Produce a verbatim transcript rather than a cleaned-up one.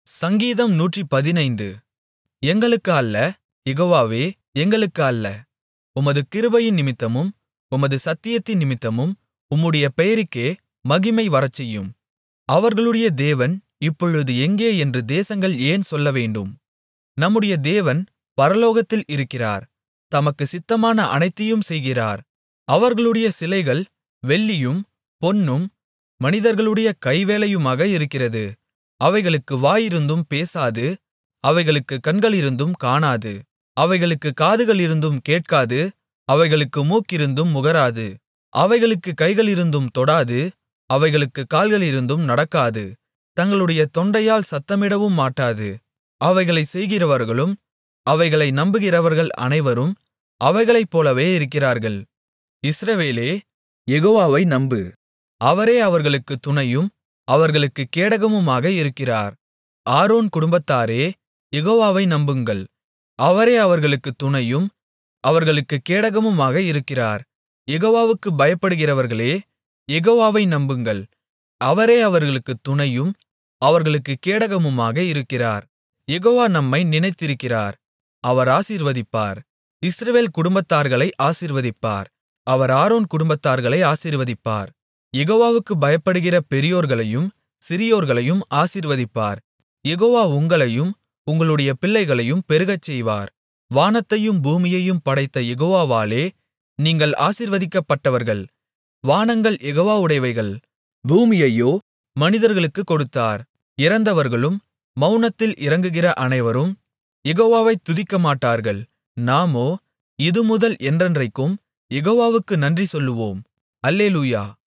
சங்கீதம் நூற்றுப்பதினைந்து. எங்களுக்கு அல்ல, யெகோவாவே, எங்களுக்கு அல்ல, உமது கிருபையின் நிமித்தமும் உமது சத்தியத்தின் நிமித்தமும் உம்முடைய பெயருக்கே மகிமை வரச்செய்யும். அவர்களுடைய தேவன் இப்பொழுது எங்கே என்று தேசங்கள் ஏன் சொல்லவேண்டும்? நம்முடைய தேவன் பரலோகத்தில் இருக்கிறார், தமக்குச் சித்தமான அனைத்தையும் செய்கிறார். அவர்களுடைய சிலைகள் வெள்ளியும் பொன்னும் மனிதர்களுடைய கைவேலையுமாக இருக்கிறது. அவைகளுக்கு வாயிருந்தும் பேசாது, அவைகளுக்குக் கண்களிருந்தும் காணாது, அவைகளுக்குக் காதுகளிருந்தும் கேட்காது, அவைகளுக்கு மூக்கிருந்தும் முகராது, அவைகளுக்குக் கைகளிருந்தும் தொடாது, அவைகளுக்குக் கால்களிருந்தும் நடக்காது, தங்களுடைய தொண்டையால் சத்தமிடவும் மாட்டாது. அவைகளைச் செய்கிறவர்களும் அவைகளை நம்புகிறவர்கள் அனைவரும் அவைகளைப் போலவே இருக்கிறார்கள். இஸ்ரவேலே, யெகோவாவை நம்பு, அவரே அவர்களுக்குத் துணையும் அவர்களுக்குக் கேடகமுமாக இருக்கிறார். ஆரோன் குடும்பத்தாரே, யெகோவாவை நம்புங்கள், அவரே அவர்களுக்குத் துணையும் அவர்களுக்குக் கேடகமுமாக இருக்கிறார். யெகோவாவுக்குப் பயப்படுகிறவர்களே, யெகோவாவை நம்புங்கள், அவரே அவர்களுக்குத் துணையும் அவர்களுக்குக் கேடகமுமாக இருக்கிறார். யெகோவா நம்மை நினைத்திருக்கிறார், அவர் ஆசீர்வதிப்பார். இஸ்ரவேல் குடும்பத்தார்களை ஆசீர்வதிப்பார், அவர் ஆரோன் குடும்பத்தார்களை ஆசீர்வதிப்பார். யெகோவாவுக்குப் பயப்படுகிற பெரியோர்களையும் சிறியோர்களையும் ஆசீர்வதிப்பார். யெகோவா உங்களையும் உங்களுடைய பிள்ளைகளையும் பெருகச்செய்வார். வானத்தையும் பூமியையும் படைத்த யெகோவாவாலே நீங்கள் ஆசீர்வதிக்கப்பட்டவர்கள். வானங்கள் யெகோவாவுடையவைகள், பூமியையோ மனிதர்களுக்குக் கொடுத்தார். இறந்தவர்களும் மவுனத்தில் இறங்குகிற அனைவரும் யெகோவாவைத் துதிக்கமாட்டார்கள். நாமோ இதுமுதல் என்றென்றைக்கும் யெகோவாவுக்கு நன்றி சொல்லுவோம். அல்லேலூயா.